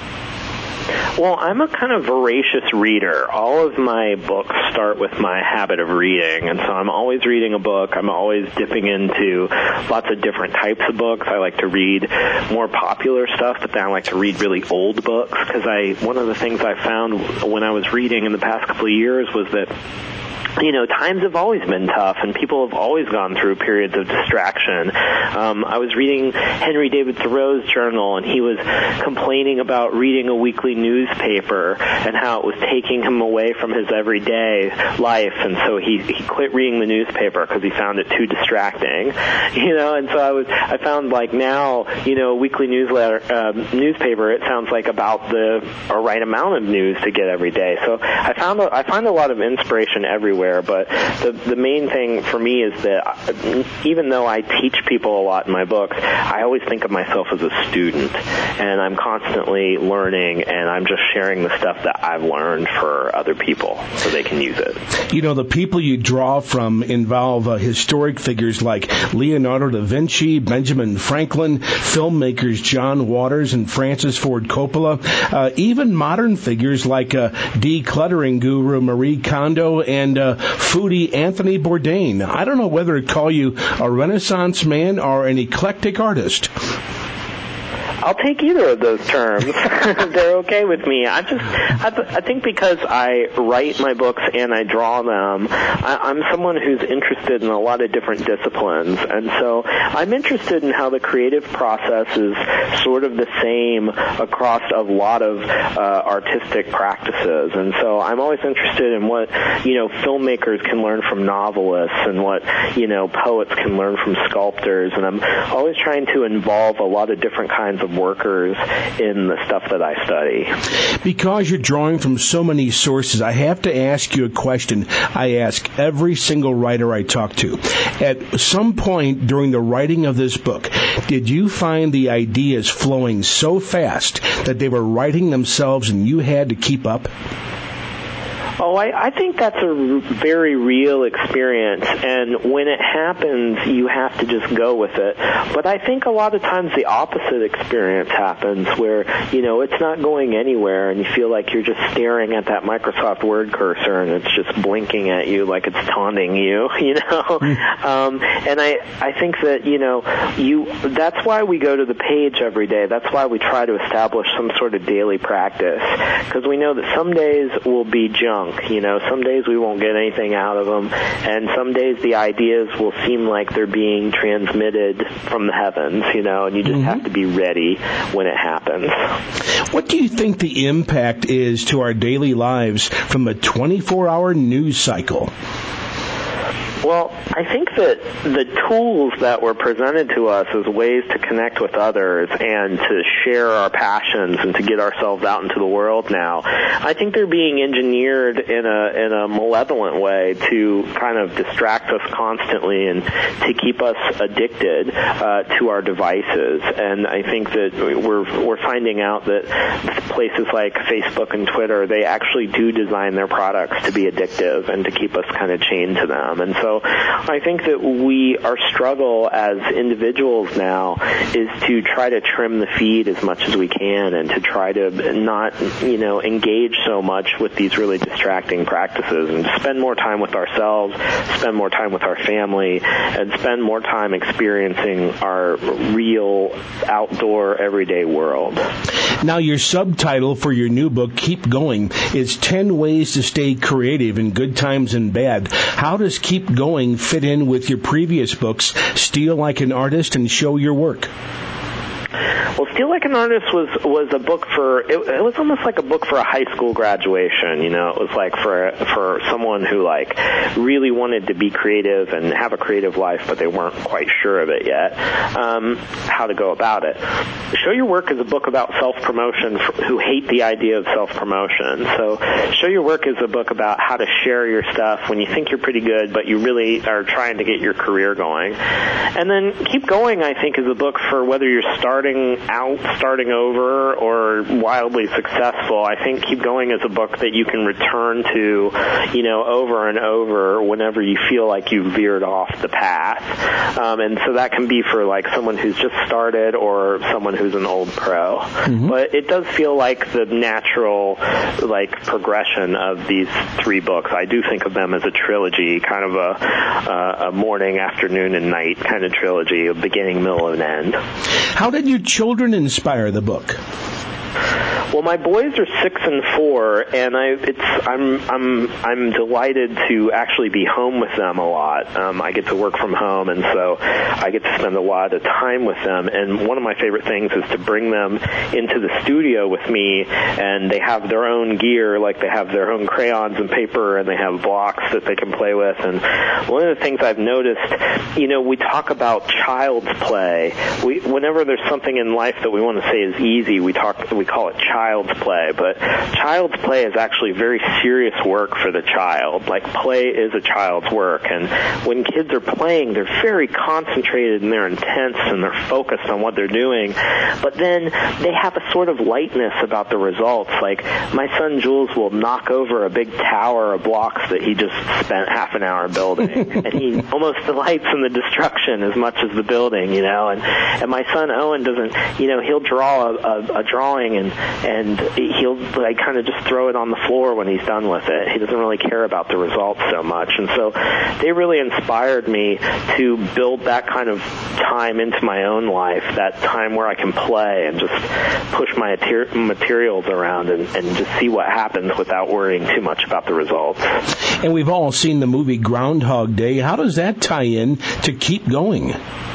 Well, I'm a kind of voracious reader. All of my books start with my habit of reading, and so I'm always reading a book. I'm always dipping into lots of different types of books. I like to read more popular stuff, but then I like to read really old books because one of the things I found when I was reading in the past couple of years was that times have always been tough, and people have always gone through periods of distraction. I was reading Henry David Thoreau's journal, and he was complaining about reading a weekly newspaper and how it was taking him away from his everyday life, and so he quit reading the newspaper because he found it too distracting. And so I found like now, a weekly newspaper, it sounds like about the right amount of news to get every day. So I find a lot of inspiration everywhere. But the main thing for me is that even though I teach people a lot in my books, I always think of myself as a student, and I'm constantly learning, and I'm just sharing the stuff that I've learned for other people so they can use it. The people you draw from involve historic figures like Leonardo da Vinci, Benjamin Franklin, filmmakers John Waters and Francis Ford Coppola, even modern figures like decluttering guru Marie Kondo and foodie Anthony Bourdain. I don't know whether to call you a Renaissance man or an eclectic artist. I'll take either of those terms. They're okay with me. I think because I write my books and I draw them, I'm someone who's interested in a lot of different disciplines. And so I'm interested in how the creative process is sort of the same across a lot of artistic practices. And so I'm always interested in what, filmmakers can learn from novelists and what, poets can learn from sculptors. And I'm always trying to involve a lot of different kinds of workers in the stuff that I study. Because you're drawing from so many sources, I have to ask you a question I ask every single writer I talk to. At some point during the writing of this book, did you find the ideas flowing so fast that they were writing themselves and you had to keep up? Oh, I think that's a very real experience, and when it happens, you have to just go with it. But I think a lot of times the opposite experience happens where, it's not going anywhere, and you feel like you're just staring at that Microsoft Word cursor, and it's just blinking at you like it's taunting you, And I think that, that's why we go to the page every day. That's why we try to establish some sort of daily practice, because we know that some days will be junk. Some days we won't get anything out of them, and some days the ideas will seem like they're being transmitted from the heavens, and you just have to be ready when it happens. What do you think the impact is to our daily lives from a 24-hour news cycle? Well, I think that the tools that were presented to us as ways to connect with others and to share our passions and to get ourselves out into the world now, I think they're being engineered in a malevolent way to kind of distract us constantly and to keep us addicted to our devices. And I think that we're finding out that places like Facebook and Twitter, they actually do design their products to be addictive and to keep us kind of chained to them. And so I think that our struggle as individuals now is to try to trim the feed as much as we can and to try to not, engage so much with these really distracting practices and spend more time with ourselves, spend more time with our family, and spend more time experiencing our real outdoor everyday world. Now, your subtitle for your new book, Keep Going, is 10 Ways to Stay Creative in Good Times and Bad. How does Keep Going fit in with your previous books, Steal Like an Artist and Show Your Work? Well, Steal Like an Artist was a book for, it was almost like a book for a high school graduation, you know. It was like for someone who like really wanted to be creative and have a creative life, but they weren't quite sure of it yet, how to go about it. Show Your Work is a book about self-promotion who hate the idea of self-promotion. So Show Your Work is a book about how to share your stuff when you think you're pretty good, but you really are trying to get your career going. And then Keep Going, I think, is a book for whether you're starting over, or wildly successful. I think Keep Going is a book that you can return to, you know, over and over whenever you feel like you veered off the path. And so that can be for like someone who's just started or someone who's an old pro. Mm-hmm. But it does feel like the natural like progression of these 3 books. I do think of them as a trilogy, kind of a morning, afternoon, and night kind of trilogy, a beginning, middle, and end. How did your children inspire the book? Well, my boys are 6 and 4, and I'm delighted to actually be home with them a lot. I get to work from home, and so I get to spend a lot of time with them. And one of my favorite things is to bring them into the studio with me, and they have their own gear, like they have their own crayons and paper, and they have blocks that they can play with. And one of the things I've noticed, you know, we talk about child's play. Whenever there's something in life that we want to say is easy, we call it child's play, but child's play is actually very serious work for the child. Like, play is a child's work, and when kids are playing, they're very concentrated and they're intense and they're focused on what they're doing, but then they have a sort of lightness about the results. Like, my son Jules will knock over a big tower of blocks that he just spent half an hour building, and he almost delights in the destruction as much as the building, you know, and my son Owen doesn't, you know, he'll draw a drawing and he'll like kind of just throw it on the floor when he's done with it. He doesn't really care about the results so much. And so they really inspired me to build that kind of time into my own life, that time where I can play and just push my materials around and just see what happens without worrying too much about the results. And we've all seen the movie Groundhog Day. How does that tie in to Keep Going?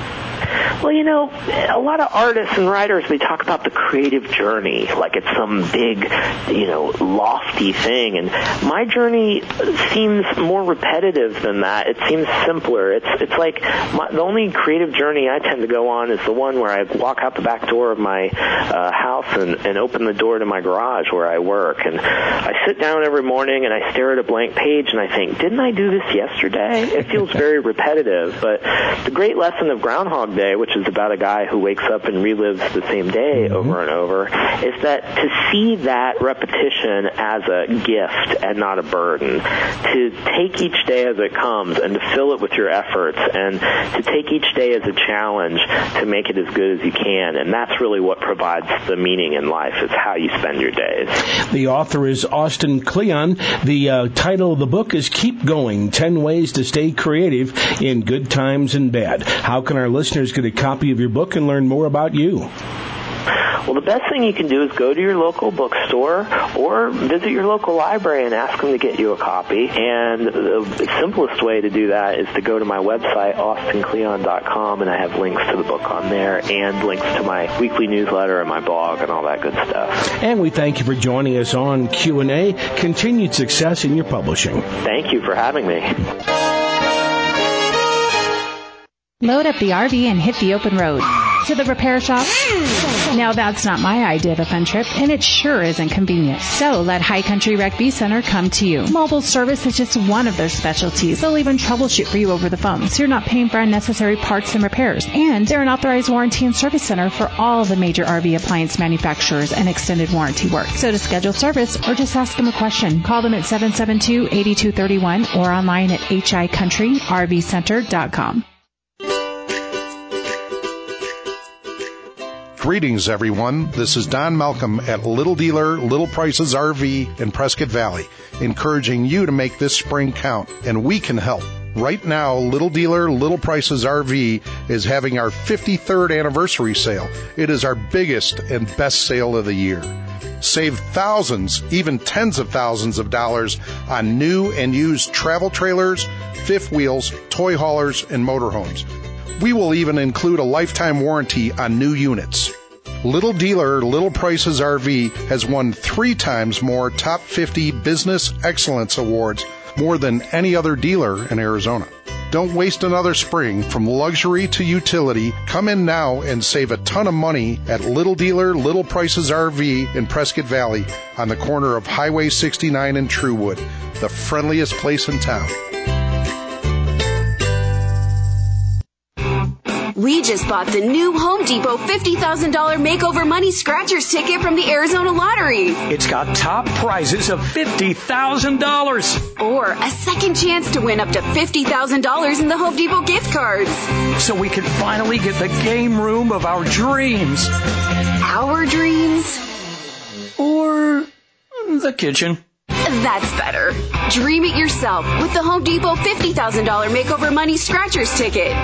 Well, you know, a lot of artists and writers, they talk about the creative journey like it's some big, you know, lofty thing. And my journey seems more repetitive than that. It seems simpler. It's like the only creative journey I tend to go on is the one where I walk out the back door of my house and open the door to my garage where I work. And I sit down every morning and I stare at a blank page and I think, didn't I do this yesterday? It feels very repetitive. But the great lesson of Groundhog Day, which is about a guy who wakes up and relives the same day over and over, is that to see that repetition as a gift and not a burden, to take each day as it comes and to fill it with your efforts, and to take each day as a challenge to make it as good as you can. And that's really what provides the meaning in life, is how you spend your days. The author is Austin Kleon. The title of the book is Keep Going, 10 Ways to Stay Creative in Good Times and Bad. How can our listeners get a copy of your book and learn more about you? Well, the best thing you can do is go to your local bookstore or visit your local library and ask them to get you a copy. And the simplest way to do that is to go to my website, austinkleon.com, and I have links to the book on there and links to my weekly newsletter and my blog and all that good stuff. And we thank you for joining us on Q&A. Continued success in your publishing. Thank you for having me. Load up the RV and hit the open road. To the repair shop? Now that's not my idea of a fun trip, and it sure isn't convenient. So let High Country Rec V Center come to you. Mobile service is just one of their specialties. They'll even troubleshoot for you over the phone, so you're not paying for unnecessary parts and repairs. And they're an authorized warranty and service center for all the major RV appliance manufacturers and extended warranty work. So to schedule service or just ask them a question, call them at 772-8231 or online at hicountryrvcenter.com. Greetings, everyone. This is Don Malcolm at Little Dealer, Little Prices RV in Prescott Valley, encouraging you to make this spring count, and we can help. Right now, Little Dealer, Little Prices RV is having our 53rd anniversary sale. It is our biggest and best sale of the year. Save thousands, even tens of thousands of dollars on new and used travel trailers, fifth wheels, toy haulers, and motorhomes. We will even include a lifetime warranty on new units. Little Dealer, Little Prices RV has won 3 times more Top 50 Business Excellence Awards, more than any other dealer in Arizona. Don't waste another spring. From luxury to utility, come in now and save a ton of money at Little Dealer, Little Prices RV in Prescott Valley on the corner of Highway 69 and Truewood, the friendliest place in town. We just bought the new Home Depot $50,000 Makeover Money Scratchers ticket from the Arizona Lottery. It's got top prizes of $50,000. Or a second chance to win up to $50,000 in the Home Depot gift cards. So we can finally get the game room of our dreams. Our dreams? Or the kitchen. That's better. Dream it yourself with the Home Depot $50,000 Makeover Money Scratchers ticket.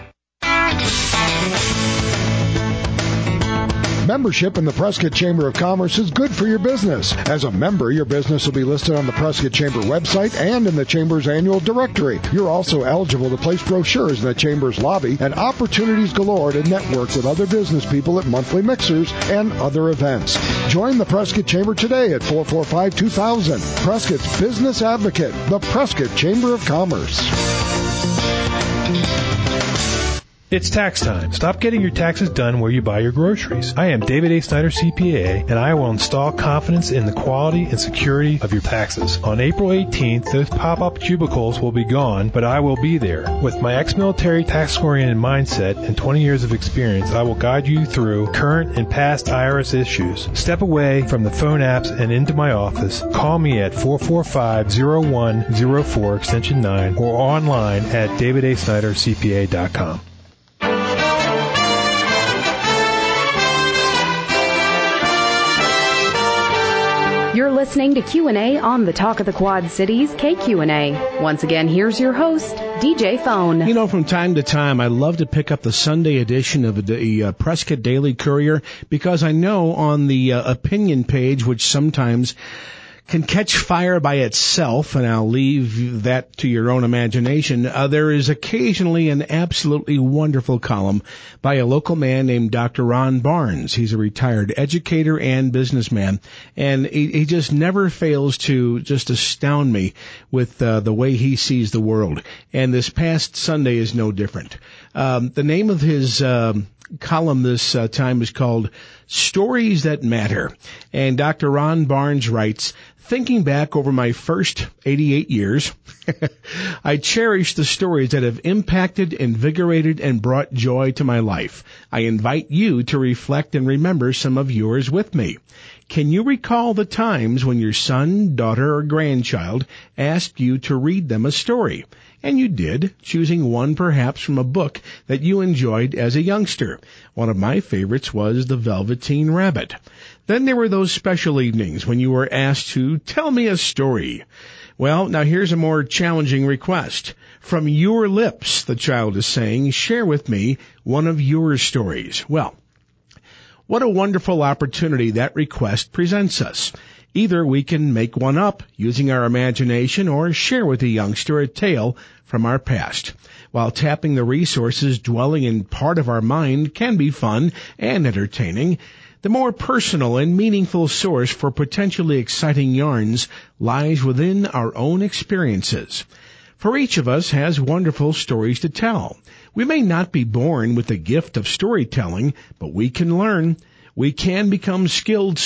Membership in the Prescott Chamber of Commerce is good for your business. As a member, your business will be listed on the Prescott Chamber website and in the Chamber's annual directory. You're also eligible to place brochures in the Chamber's lobby and opportunities galore to network with other business people at monthly mixers and other events. Join the Prescott Chamber today at 445-2000. Prescott's Business Advocate, the Prescott Chamber of Commerce. It's tax time. Stop getting your taxes done where you buy your groceries. I am David A. Snyder, CPA, and I will install confidence in the quality and security of your taxes. On April 18th, those pop-up cubicles will be gone, but I will be there. With my ex-military tax-oriented mindset and 20 years of experience, I will guide you through current and past IRS issues. Step away from the phone apps and into my office. Call me at 445-0104 extension 9 or online at davidasnydercpa.com. You're listening to Q&A on the Talk of the Quad Cities, KQNA. Once again, here's your host, DJ Phone. You know, from time to time, I love to pick up the Sunday edition of the Prescott Daily Courier because I know on the opinion page, which sometimes can catch fire by itself, and I'll leave that to your own imagination, there is occasionally an absolutely wonderful column by a local man named Dr. Ron Barnes. He's a retired educator and businessman, and he just never fails to just astound me with the way he sees the world. And this past Sunday is no different. The name of his column this time is called Stories That Matter. And Dr. Ron Barnes writes, thinking back over my first 88 years, I cherish the stories that have impacted, invigorated, and brought joy to my life. I invite you to reflect and remember some of yours with me. Can you recall the times when your son, daughter, or grandchild asked you to read them a story? And you did, choosing one perhaps from a book that you enjoyed as a youngster. One of my favorites was The Velveteen Rabbit. Then there were those special evenings when you were asked to tell me a story. Well, now here's a more challenging request. From your lips, the child is saying, share with me one of your stories. Well, what a wonderful opportunity that request presents us. Either we can make one up using our imagination or share with a youngster a tale from our past. While tapping the resources dwelling in part of our mind can be fun and entertaining, the more personal and meaningful source for potentially exciting yarns lies within our own experiences. For each of us has wonderful stories to tell. We may not be born with the gift of storytelling, but we can learn. We can become skilled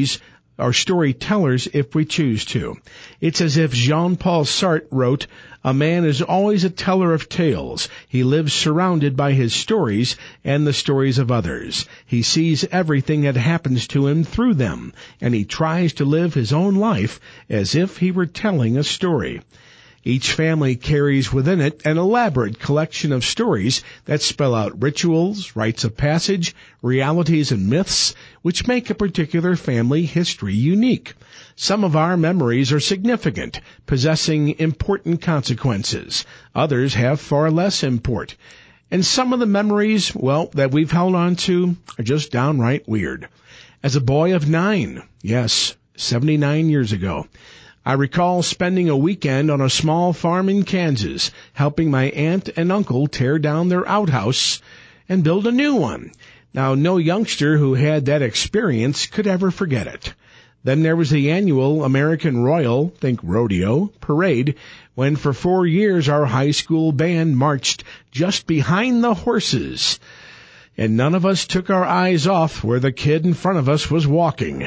storytellers if we choose to. It's as if Jean-Paul Sartre wrote, "A man is always a teller of tales. He lives surrounded by his stories and the stories of others. He sees everything that happens to him through them, and he tries to live his own life as if he were telling a story." Each family carries within it an elaborate collection of stories that spell out rituals, rites of passage, realities, and myths which make a particular family history unique. Some of our memories are significant, possessing important consequences. Others have far less import. And some of the memories, that we've held on to are just downright weird. As a boy of 9, yes, 79 years ago, I recall spending a weekend on a small farm in Kansas, helping my aunt and uncle tear down their outhouse and build a new one. Now, no youngster who had that experience could ever forget it. Then there was the annual American Royal, think rodeo, parade, when for 4 years our high school band marched just behind the horses. And none of us took our eyes off where the kid in front of us was walking.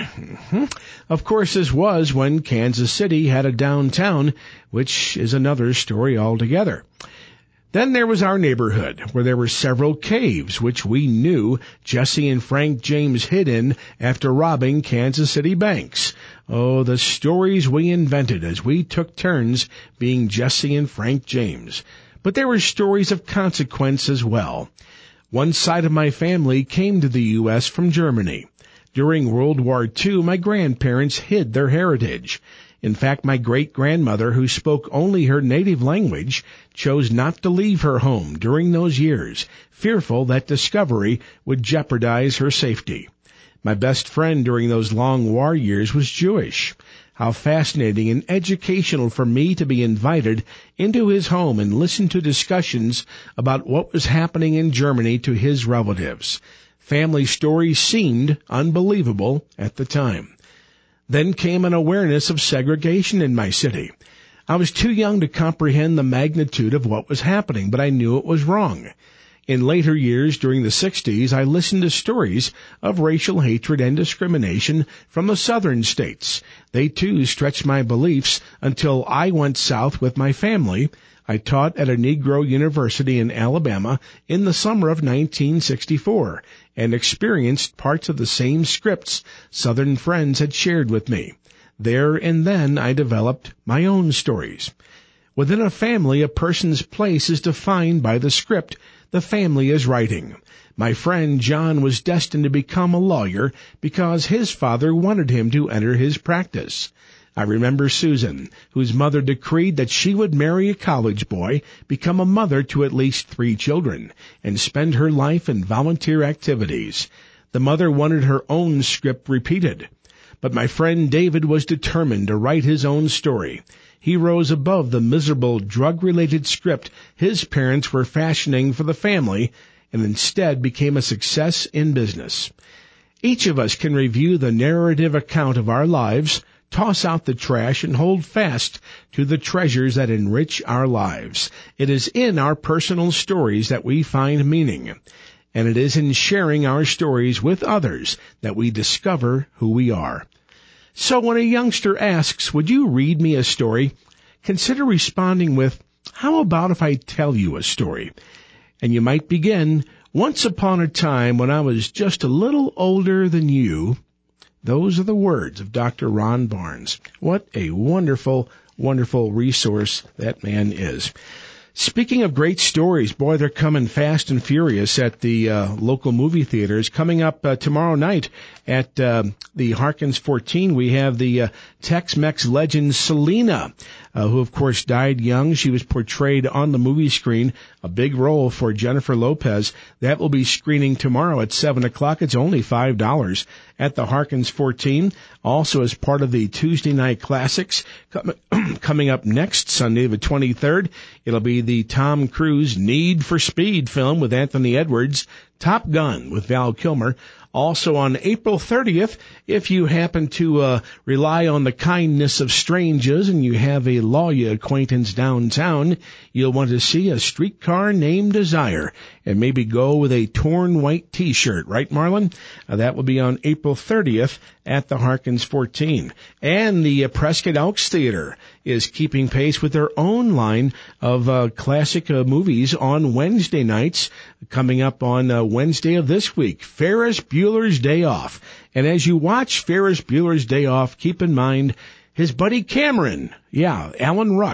Of course, this was when Kansas City had a downtown, which is another story altogether. Then there was our neighborhood, where there were several caves, which we knew Jesse and Frank James hid in after robbing Kansas City banks. Oh, the stories we invented as we took turns being Jesse and Frank James. But there were stories of consequence as well. One side of my family came to the U.S. from Germany. During World War II, my grandparents hid their heritage. In fact, my great-grandmother, who spoke only her native language, chose not to leave her home during those years, fearful that discovery would jeopardize her safety. My best friend during those long war years was Jewish. How fascinating and educational for me to be invited into his home and listen to discussions about what was happening in Germany to his relatives. Family stories seemed unbelievable at the time. Then came an awareness of segregation in my city. I was too young to comprehend the magnitude of what was happening, but I knew it was wrong. In later years, during the 60s, I listened to stories of racial hatred and discrimination from the southern states. They, too, stretched my beliefs until I went south with my family. I taught at a Negro university in Alabama in the summer of 1964 and experienced parts of the same scripts Southern friends had shared with me. There and then I developed my own stories. Within a family, a person's place is defined by the script the family is writing. My friend John was destined to become a lawyer because his father wanted him to enter his practice. I remember Susan, whose mother decreed that she would marry a college boy, become a mother to at least 3 children, and spend her life in volunteer activities. The mother wanted her own script repeated. But my friend David was determined to write his own story. He rose above the miserable drug-related script his parents were fashioning for the family and instead became a success in business. Each of us can review the narrative account of our lives, toss out the trash, and hold fast to the treasures that enrich our lives. It is in our personal stories that we find meaning, and it is in sharing our stories with others that we discover who we are. So when a youngster asks, "Would you read me a story?" consider responding with, "How about if I tell you a story?" And you might begin, "Once upon a time when I was just a little older than you." Those are the words of Dr. Ron Barnes. What a wonderful, wonderful resource that man is. Speaking of great stories, boy, they're coming fast and furious at the local movie theaters. Coming up tomorrow night at the Harkins 14, we have the Tex-Mex legend Selena, who, of course, died young. She was portrayed on the movie screen, a big role for Jennifer Lopez. That will be screening tomorrow at 7 o'clock. It's only $5 at the Harkins 14. Also, as part of the Tuesday Night Classics, coming up next Sunday, the 23rd, it'll be the Tom Cruise Need for Speed film with Anthony Edwards, Top Gun with Val Kilmer. Also on April 30th, if you happen to rely on the kindness of strangers and you have a lawyer acquaintance downtown, you'll want to see A Streetcar Named Desire and maybe go with a torn white T-shirt. Right, Marlon? That will be on April 30th at the Harkins 14. And the Prescott Elks Theater is keeping pace with their own line of classic movies on Wednesday nights. Coming up on Wednesday of this week, Ferris Bueller's Day Off. And as you watch Ferris Bueller's Day Off, keep in mind his buddy Cameron, Alan Ruck,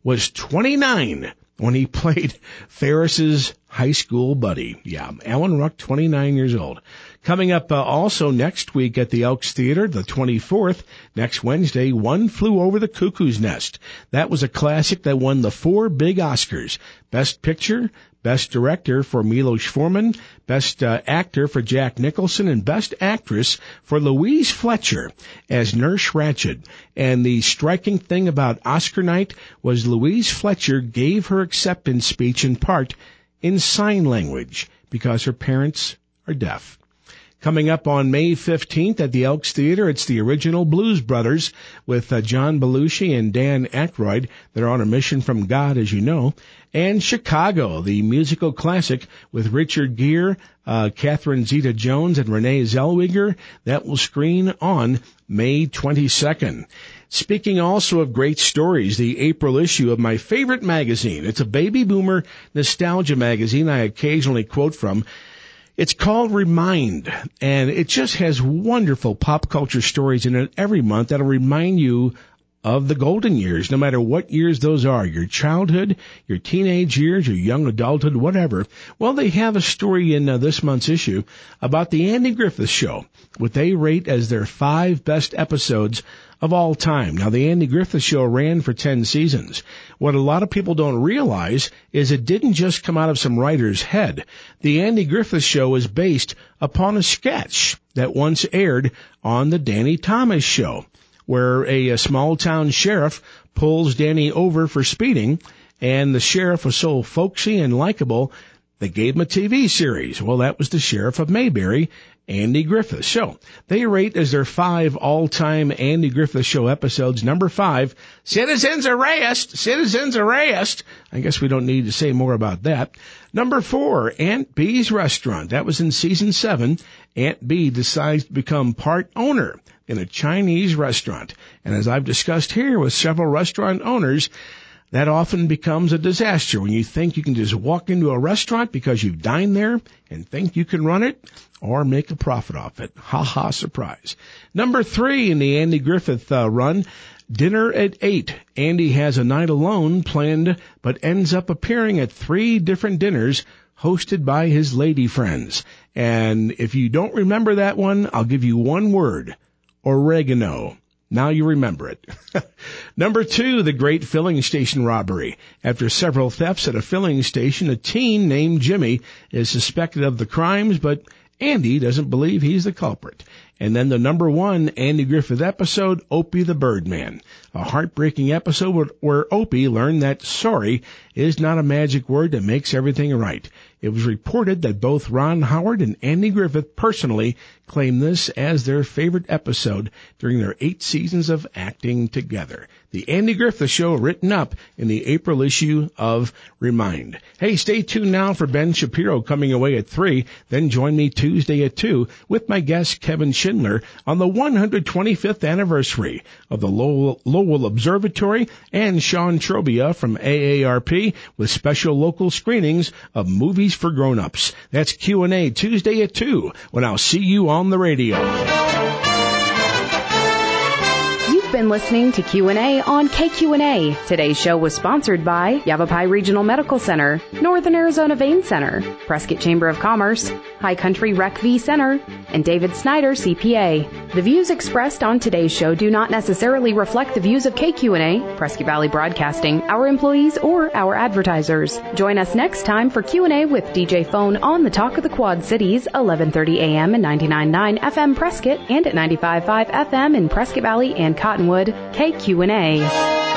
was 29 when he played Ferris's high school buddy. Yeah, Alan Ruck, 29 years old. Coming up also next week at the Elks Theater, the 24th, next Wednesday, One Flew Over the Cuckoo's Nest. That was a classic that won the 4 big Oscars. Best Picture, Best Director for Milos Forman, Best Actor for Jack Nicholson, and Best Actress for Louise Fletcher as Nurse Ratched. And the striking thing about Oscar night was Louise Fletcher gave her acceptance speech in part in sign language because her parents are deaf. Coming up on May 15th at the Elks Theater, it's the original Blues Brothers with John Belushi and Dan Aykroyd. They're on a mission from God, as you know. And Chicago, the musical classic with Richard Gere, Catherine Zeta-Jones, and Renee Zellweger. That will screen on May 22nd. Speaking also of great stories, the April issue of my favorite magazine. It's a baby boomer nostalgia magazine I occasionally quote from. It's called Remind, and it just has wonderful pop culture stories in it every month that'll remind you of the golden years, no matter what years those are, your childhood, your teenage years, your young adulthood, whatever. Well, they have a story in this month's issue about the Andy Griffith Show, what they rate as their 5 best episodes of all time. Now, the Andy Griffith Show ran for 10 seasons. What a lot of people don't realize is it didn't just come out of some writer's head. The Andy Griffith Show is based upon a sketch that once aired on the Danny Thomas Show, where a small-town sheriff pulls Danny over for speeding, and the sheriff was so folksy and likable, they gave him a TV series. Well, that was the Sheriff of Mayberry, Andy Griffith. So they rate as their 5 all-time Andy Griffith Show episodes. Number 5, Citizens Arrest. Citizens Arrest. I guess we don't need to say more about that. Number 4, Aunt Bee's Restaurant. That was in season 7. Aunt Bee decides to become part owner in a Chinese restaurant. And as I've discussed here with several restaurant owners, that often becomes a disaster when you think you can just walk into a restaurant because you've dined there and think you can run it or make a profit off it. Ha ha, surprise. Number 3 in the Andy Griffith run, Dinner at 8. Andy has a night alone planned but ends up appearing at 3 different dinners hosted by his lady friends. And if you don't remember that one, I'll give you one word: oregano. Now you remember it. Number 2, the great filling station robbery. After several thefts at a filling station, a teen named Jimmy is suspected of the crimes, but Andy doesn't believe he's the culprit. And then the number 1 Andy Griffith episode, Opie the Birdman. A heartbreaking episode where Opie learned that sorry is not a magic word that makes everything right. It was reported that both Ron Howard and Andy Griffith personally claim this as their favorite episode during their 8 seasons of acting together. The Andy Griffith Show, written up in the April issue of Remind. Hey, stay tuned now for Ben Shapiro coming away at 3. Then join me Tuesday at 2 with my guest Kevin Schindler on the 125th anniversary of the Lowell Observatory, and Sean Trobia from AARP with special local screenings of movies for grown-ups. That's Q&A Tuesday at 2 when I'll see you on the radio. You've been listening to Q&A on KQNA. Today's show was sponsored by Yavapai Regional Medical Center, Northern Arizona Vein Center, Prescott Chamber of Commerce, High Country Rec V Center, and David Snyder, CPA. The views expressed on today's show do not necessarily reflect the views of KQNA, Prescott Valley Broadcasting, our employees, or our advertisers. Join us next time for Q&A with DJ Phone on the Talk of the Quad Cities, 11:30 a.m. and 99.9 FM Prescott, and at 95.5 FM in Prescott Valley and Cottonwood. KQNA.